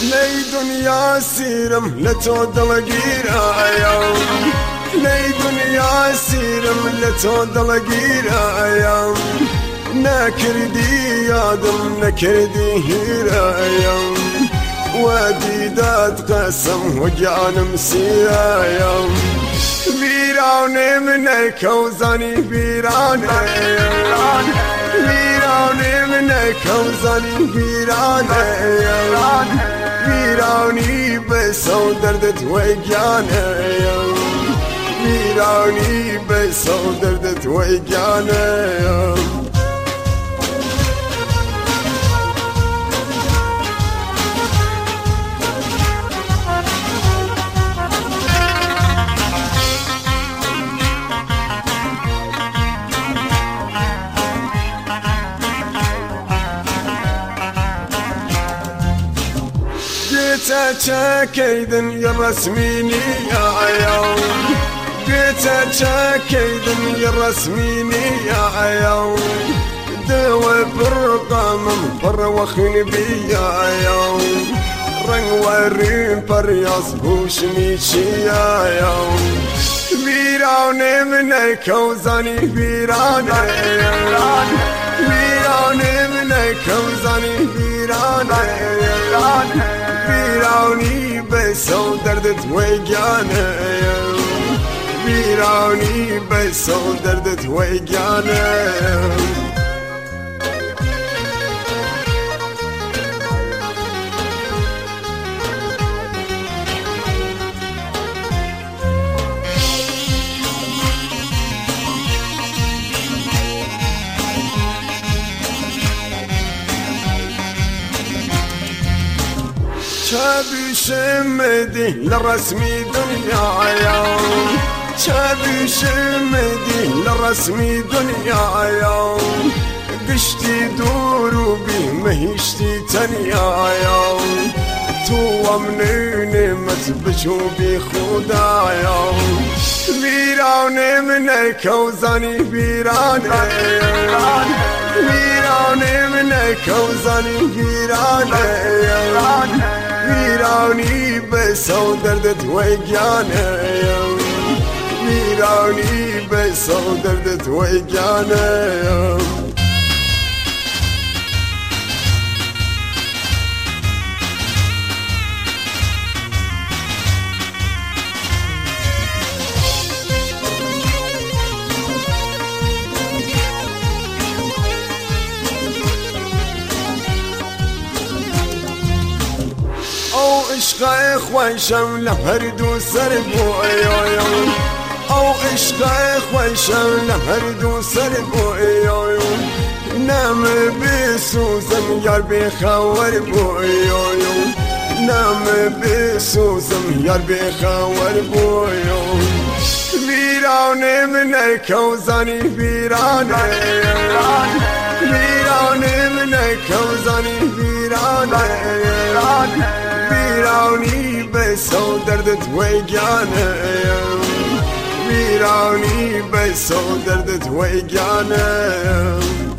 لي دنيا سيرم لتو دلقيرا لي دنيا سيرم لتو دلقيرا نكردي يادم نكردي هيرايا وديدات قسم وجعن مسيايا ويراني منك وزاني ويراني ويراني منك وزاني ويراني ويراني بس ودردت ويجاني ويراني بس ودردت ويجاني بيتك كيدن يا رسميني يا يوم بيتك كيدن يا رسميني يا يوم دوا برقم بروخني بيا يوم رن ورين برياس بوشني يا يوم ويراني منك وزاني ويراني ويراني منك وزاني ويراني ويراني بس ودردت ويجاني ويراني بس ودردت ويجاني شابي شمدي لرسمي دنيا يوم شابي شمدي لرسمي دنيا يوم قشتي دروبي مهشتي تنيا يوم تو منين متبشوبي خدا يوم ويراني منك وزاني ويراني ويراني منك وزاني ويراني ويراني بس ودردت ويجاني ويراني بس ودردت ويجاني عشق خوشم لهرد و سر بویم او عشق خوشم لهرد و سر بویم نم بسوزم یار بخور بویم نم بسوزم یار بخور بویم ویرانه منک وزانی ویرانه ویرانه منک وزانی ویرانه ويراني بس ودردت ويجاني ويراني بس ودردت ويجاني